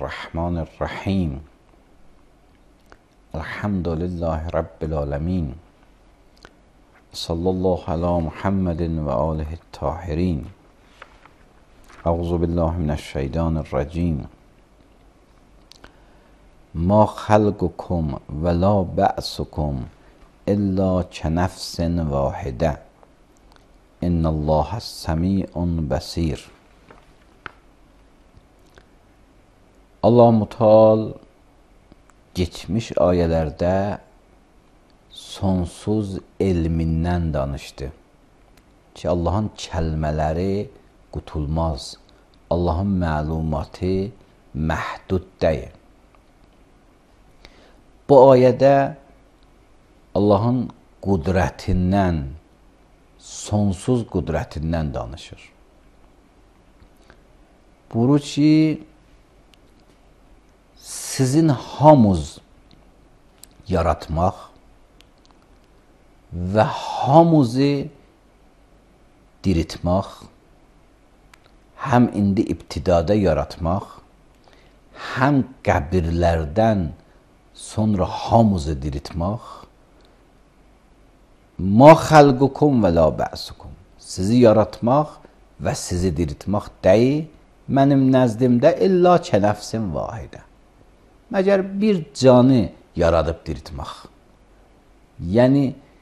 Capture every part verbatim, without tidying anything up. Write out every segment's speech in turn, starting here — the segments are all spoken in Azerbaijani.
الرحمن الرحیم الحمد لله رب العالمین صلی الله علی محمد و آله الطاهرین. اعوذ بالله من الشیطان الرجیم. ما خلقکم ولا بعثکم الا كنفس واحده ان الله سمیع بصیر. Allah-u Teala geçmiş ayələrdə sonsuz elmindən danışdı ki, Allahın kəlmələri qutulmaz, Allahın məlumatı məhdud deyil. Bu ayədə Allahın qudrətindən, sonsuz qudrətindən danışır. Buyurur ki, sizin hamuz yaratmaq və hamuzu diritmək, həm indi ibtidada yaratmaq, həm qəbirlərdən sonra hamuzu diritmək, ma xalqukum və la bə'sukum, sizi yaratmaq və sizi diritmək deyil, mənim nəzdimdə illa kənəfsin vahidə, məgər bir canı yaradıb diritmək. Yəni,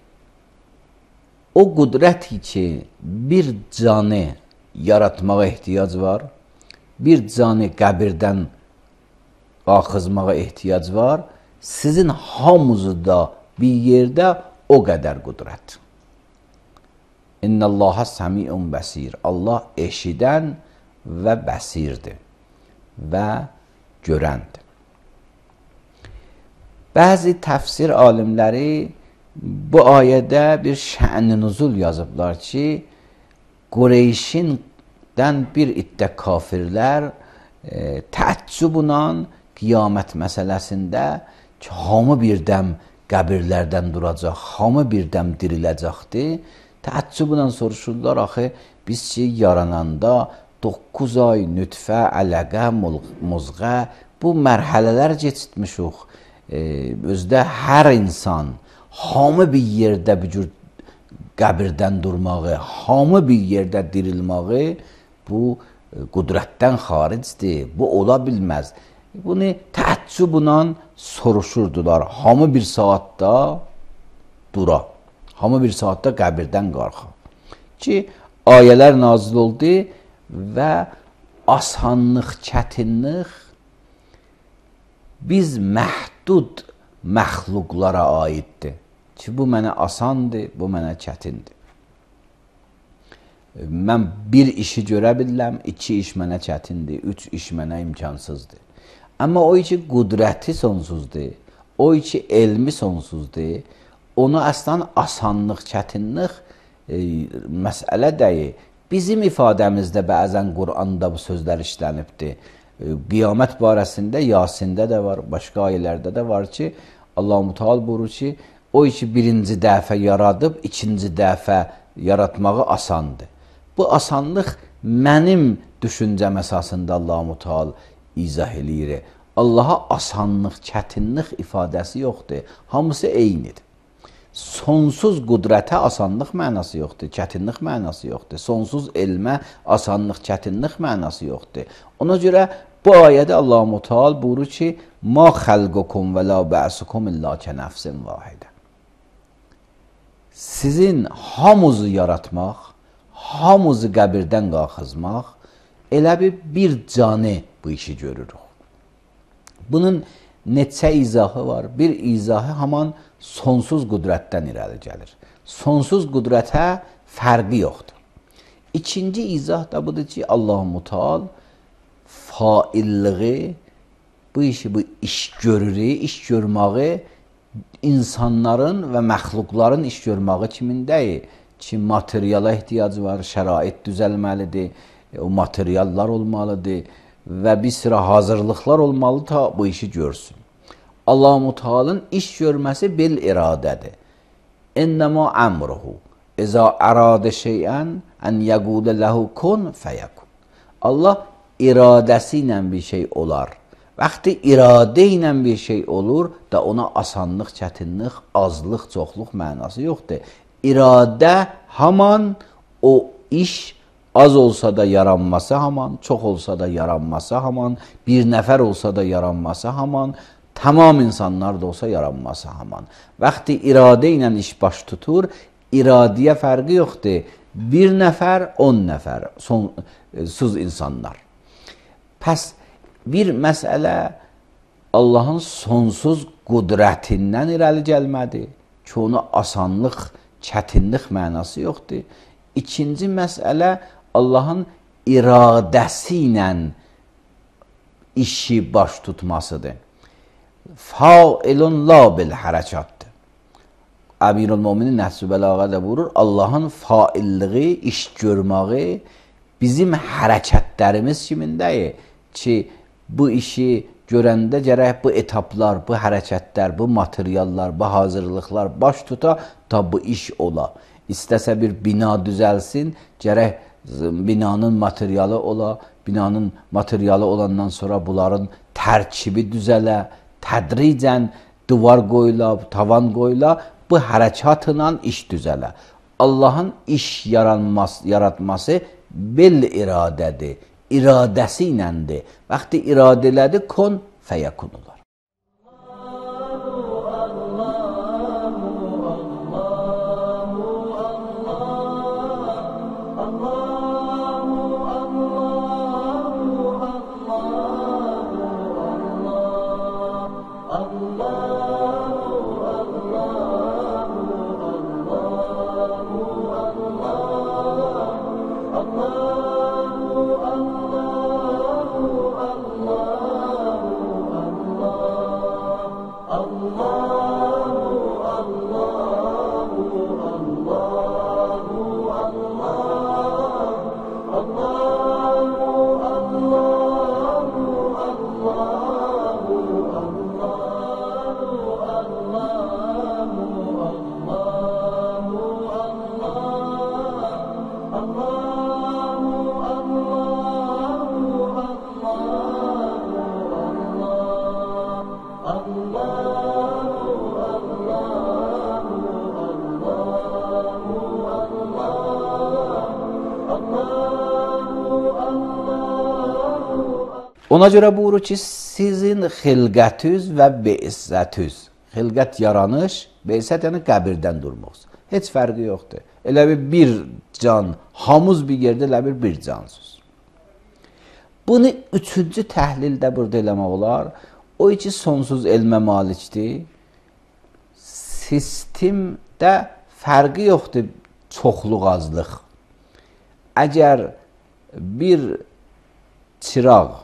o qudrəti ki, bir canı yaratmağa ehtiyac var, bir canı qəbirdən qalxızmağa ehtiyac var, sizin hamınızda bir yerdə o qədər qudrət. İnnəllaha səmiun bəsir. Allah eşidən və bəsirdir və görəndir. Bəzi təfsir alimləri bu ayədə bir şən-i nuzul yazıblar ki, Qureyşindən bir iddə kafirlər e, təəccüblə qiyamət məsələsində ki, hamı birdəm qəbirlərdən duracaq, hamı birdəm diriləcəkdir, təəccüblə soruşurlar, axı biz ki, yarananda doqquz ay nütfə, ələqə, muzğə, bu mərhələlər keçitmişik. Ee, özdə hər insan hamı bir yerdə bir cür qəbirdən durmağı, hamı bir yerdə dirilməyi bu e, qudrətdən xaricdir, bu ola bilməz. Bunu təəccüblə soruşurdular, hamı bir saatda dura, hamı bir saatda qəbirdən qalxa ki, ayələr nazil oldu və asanlıq, çətinlik biz məhdud məxluqlara aiddir ki, bu mənə asandır, bu mənə çətindir. Mən bir işi görə bilirəm, iki iş mənə çətindir, üç iş mənə imkansızdır. Amma o ki, qudrəti sonsuzdur, o ki, elmi sonsuzdur, onu əslən asanlıq, çətinlik e, məsələ deyil. Bizim ifadəmizdə bəzən Quranda bu sözlər işlənibdir. Qiyamət barəsində Yasində də var, başqa ayələrdə də var ki, Allah-u Teala buyurur ki, o ki birinci dəfə yaradıb, ikinci dəfə yaratmağı asandır. Bu asanlıq mənim düşüncəm əsasında Allah-u Teala izah eləyir. Allaha asanlıq, çətinlik ifadəsi yoxdur, hamısı eynidir. Sonsuz qudrətə asanlıq mənası yoxdur, çətinlik mənası yoxdur. Sonsuz elmə asanlıq, çətinlik mənası yoxdur. Ona görə bu ayədə Allah-u Teala buyurur ki, ma xalqukum və la bə'sukum illa kənəfsin vahidə. Sizin hamınızı yaratmaq, hamınızı qəbirdən qalxızmaq, elə bir bir canı bu işi görürük. Bunun neçə izahı var? Bir izahı haman sonsuz qudrətdən irəli gəlir. Sonsuz qudrətə fərqi yoxdur. İkinci izah da budur ki, Allah-u Teala failliği, bu işi, bu iş görürü, iş görməyi insanların və məxluqların iş görməyi kimindəyir? Ki, materiala ehtiyacı var, şərait düzəlməlidir, o materiallar olmalıdır və bir sıra hazırlıqlar olmalı ta bu işi görsün. Allah-u Teala'nın iş görməsi bil iradədir. İnnəmə əmruhu İza əradə şeyən ən yəqulə ləhu kun fəyəkun. Allah iradəsi ilə bir şey olar Vaxtı iradə ilə bir şey olur da ona asanlıq, çətinlik, azlıq, çoxluq mənası yoxdur. İradə haman o iş az olsa da yaranması haman, çox olsa da yaranması haman, bir nəfər olsa da yaranması haman, tamam insanlar da olsa yaranması haman. Vaxtı iradə ilə iş baş tutur, iradəyə fərqi yoxdur. Bir nəfər, on nəfər, sonsuz insanlar. Pəs bir məsələ Allahın sonsuz qudrətindən irəli gəlmədi ki, ona asanlıq, çətinlik mənası yoxdur. İkinci məsələ Allahın iradəsi ilə işi baş tutmasıdır. Failun la bil hərəkatdır. Əmirül-Möminin Nəhcü Bəlağədə buyurur, Allahın failliği, iş görməyi bizim hərəkətlərimiz kimindəyir ki, bu işi görəndə gərək bu etaplar, bu hərəkətlər, bu materiallar, bu hazırlıqlar baş tuta da bu iş ola. İstəsə bir bina düzəlsin, gərək binanın materialı ola, binanın materialı olandan sonra bunların tərkibi düzələ, tədricən divar qoyula, tavan qoyula, bu hərəkatla iş düzələ. Allahın iş yaranması, yaratması bel iradədir, iradəsi iləndir. Vaxtı iradələdi, kon fəyəkun olar. Ona görə buyurur ki, sizin xilqətüz və be'izzətüz. Xilqət yaranış, be'izzət yəni qəbirdən durmaq. Heç fərqi yoxdur. Elə bir bir can, hamuz bir yerdə elə bir bir cansız. Bunu üçüncü təhlildə burada eləmək olar. O ki, sonsuz elmə malikdir. Sistemdə fərqi yoxdur çoxluq, azlıq. Əgər bir çıraq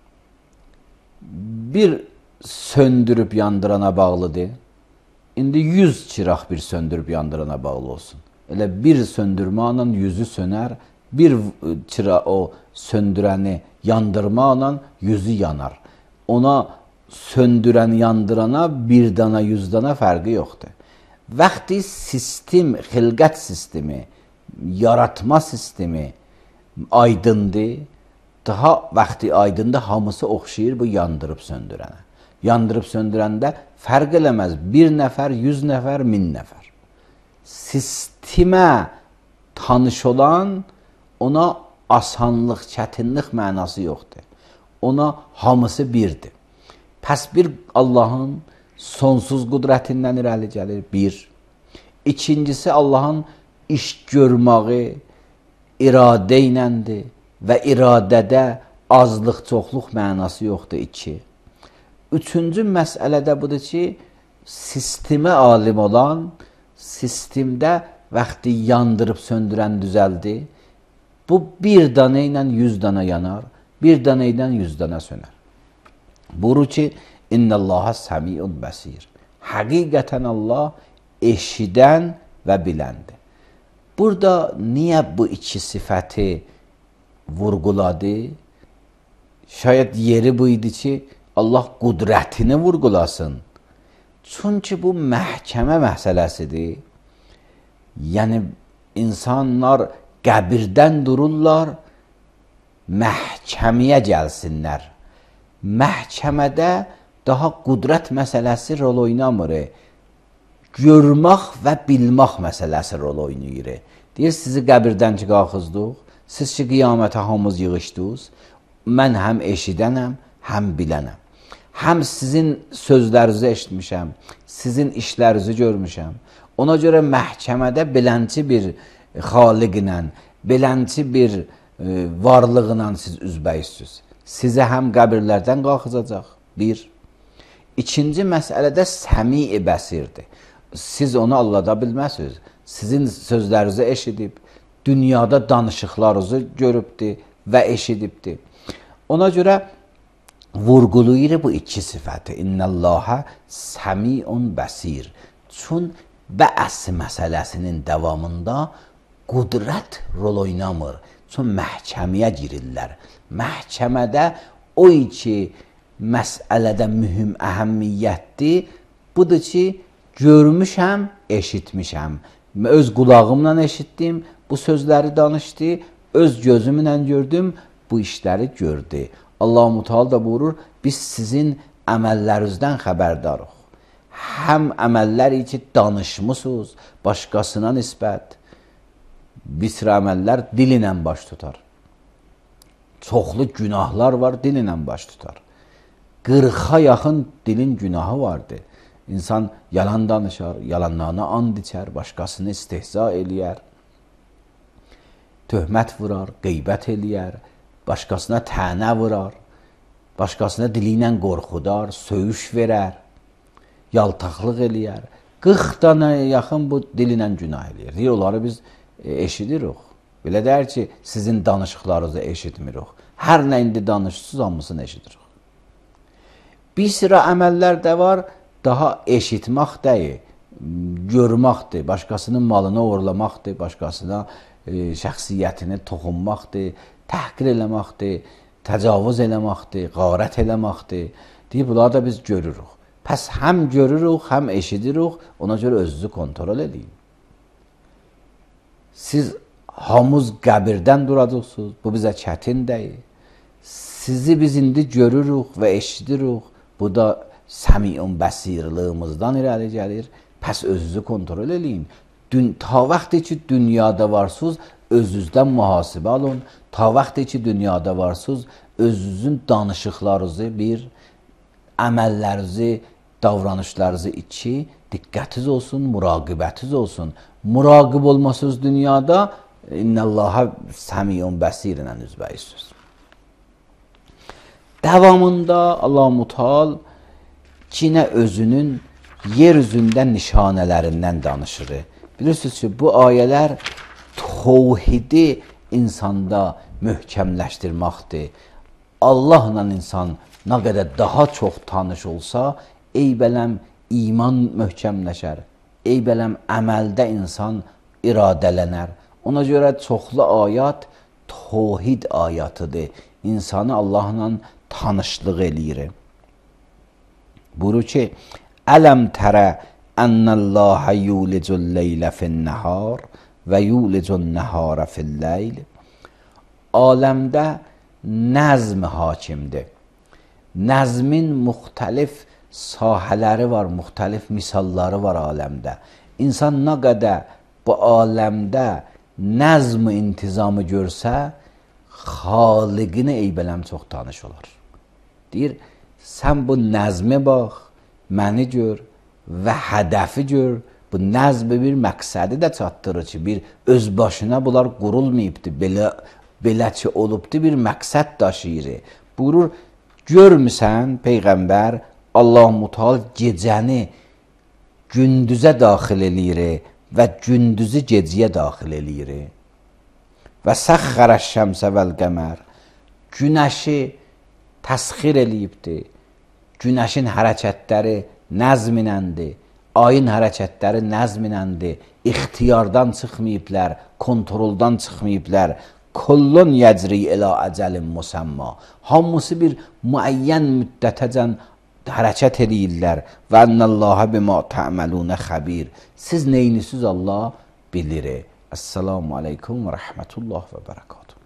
bir söndürüb yandırana bağlıdır. İndi yüz çıraq bir söndürüb yandırana bağlı olsun. Elə bir söndürməklə yüzü sönər, bir çıraq o söndürəni yandırmaqla yüzü yanar. Ona söndürən yandırana bir dana, yüz dana fərqi yoxdur. Vaxtı sistem, xilqət sistemi, yaratma sistemi aydındır. Daha vaxtı aydında hamısı oxşayır bu yandırıb söndürənə. Yandırıb söndürəndə fərq eləməz. Bir nəfər, yüz nəfər, min nəfər. Sistemə tanış olan ona asanlıq, çətinlik mənası yoxdur. Ona hamısı birdir. Pəs bir Allahın sonsuz qudrətindən irəli gəlir, bir. İkincisi Allahın iş görməyi iradə iləndir. Və iradədə azlıq, çoxluq mənası yoxdur, iki. Üçüncü məsələdə budur ki, sistemə alim olan, sistemdə vaxtı yandırıb söndürən düzəldi. Bu bir dana ilə yüz dana yanar, bir dana ilə yüz dana sönər. Buyurur ki, İnnəllaha səmiun bəsir. Həqiqətən Allah eşidən və biləndir. Burada niyə bu iki sifəti vurguladı? Şayet yeri bu idi ki, Allah qudrətini vurgulasın. Çünki bu məhkəmə məsələsidir. Yəni, insanlar qəbirdən dururlar, məhkəməyə gəlsinlər. məhkəmədə daha qudrət məsələsi rol oynamır. Görmək və bilmək məsələsi rol oynayır. Deyir, sizi qəbirdən ki qalxızdıq, siz ki qiyamətə hamımız yığışdınız, mən həm eşidənəm, həm bilənəm. Həm sizin sözlərinizi eşitmişəm, sizin işlərinizi görmüşəm. Ona görə məhkəmədə belənçi bir xaliqlə, belənçi bir e, varlığla siz üzbəyizsiniz. Sizə həm qəbirlərdən qalxızacaq, bir. İkinci məsələdə səmi-i bəsirdir. Siz onu allada bilməzsiniz. Sizin sözlərinizi eşidib, dünyada danışıqlarınızı görübdür və eşidibdir. Ona görə vurğulayır bu iki sifəti. İnnəllaha səmiun bəsir. Çün bəs məsələsinin davamında qudrət rol oynamır. Çün məhkəməyə girirlər. Məhkəmədə o iki məsələdə mühüm əhəmiyyətdir. Budur ki, görmüşəm, eşitmişəm. Öz qulağımla eşitdim, bu sözləri danışdı, öz gözümlə gördüm, bu işləri gördü. Allah-u Teala da buyurur, biz sizin əməllərinizdən xəbərdarıq. Həm əməllər ki danışmısınız, başqasına nisbət, bir sıra əməllər dil ilə baş tutar. Çoxlu günahlar var, dil ilə baş tutar. qırxa yaxın dilin günahı vardır. İnsan yalan danışar, yalanlarına and içər, başqasını istehza eləyər, töhmət vurar, qeybət eləyər, başqasına tənə vurar, başqasına dili ilə qorxudar, söyüş verər, yaltaqlıq eləyər. qırx dana yaxın bu dili ilə günah eləyər. Deyir, onları biz eşidirik. Belə deyər ki, sizin danışıqlarınızı eşitmirik. Hər nə indi danışsız, hamısını eşidirik. Bir sıra əməllər də var, daha eşitmək deyil, görməkdir, başqasının malını oğurlamaqdır, başqasına e, şəxsiyyətini toxunmaqdır, təhqir eləməkdir, təcavüz eləməkdir, qarət eləməkdir. Deyib, bunları da biz görürük. Pəs həm görürük, həm eşidirik, ona görə özünüzü kontrol edin. Siz hamız qəbirdən duracaqsınız, bu bizə çətin deyil. Sizi biz indi görürük və eşidirik, bu da səmiun bəsirlığımızdan irəli gəlir. Pəs özünüzü kontrol edin. Dün, ta vaxtı ki dünyada varsınız, özünüzdən mühasibə alın. Ta vaxtı ki dünyada varsınız, özünüzün danışıqlarınızı bir, əməllərinizi, davranışlarınızı iki, diqqətiniz olsun, muraqibətiniz olsun. Muraqib olmasınız dünyada, İnnəllaha səmiun bəsir ilə üzbəyizsiniz. Davamında Allah-u Teala yine özünün yeryüzündə nişanələrindən danışır. Bilirsiniz ki, bu ayələr tevhidi insanda möhkəmləşdirməkdir. Allahla insan nə qədər daha çox tanış olsa, eybələm iman möhkəmləşər, eybələm əməldə insan iradələnər. Ona görə çoxlu ayət tevhid ayatıdır. İnsanı Allahla tanışlıq eləyir. Buyurur ki, Ələm tərə ənəlləhə yulicul leylə fin-nəhar və yulicun nəhara fil-leyl. Aləmdə nəzm hakimdir. Nəzmin müxtəlif sahələri var, müxtəlif misalları var aləmdə. İnsan nə qədər bu aləmdə nəzm intizamı görsə, xaliqini eybələm çox tanış olar. Deyir, sən bu nəzmə bax, məni gör və hədəfi gör. Bu nəzmi bir məqsədi də çatdırır ki, bir öz başına bunlar qurulmayıbdır, belə, belə ki olubdur, bir məqsəd daşıyır. Buyurur, görmüsən Peyğəmbər, Allah-u Teala gecəni gündüzə daxil eləyir və gündüzü gecəyə daxil eləyir. Və səxxərə şəmsə vəl-qəmər, günəşi təsxir eləyibdir. Günəşin hərəkətləri nəzminəndir, ayın hərəkətləri nəzminəndir, ixtiyardan çıxmayıblər, kontroldan çıxmayıblər. Kullun yəcri ilə əcəlin musamma. Hamısı bir müəyyən müddətəcən hərəkət edirlər. Və ennəlləhə bimə tə'məlunə xəbir. Siz neynisiz Allah bilir. Esselamu aleykum və rəhmətullah və bərəkatuhu.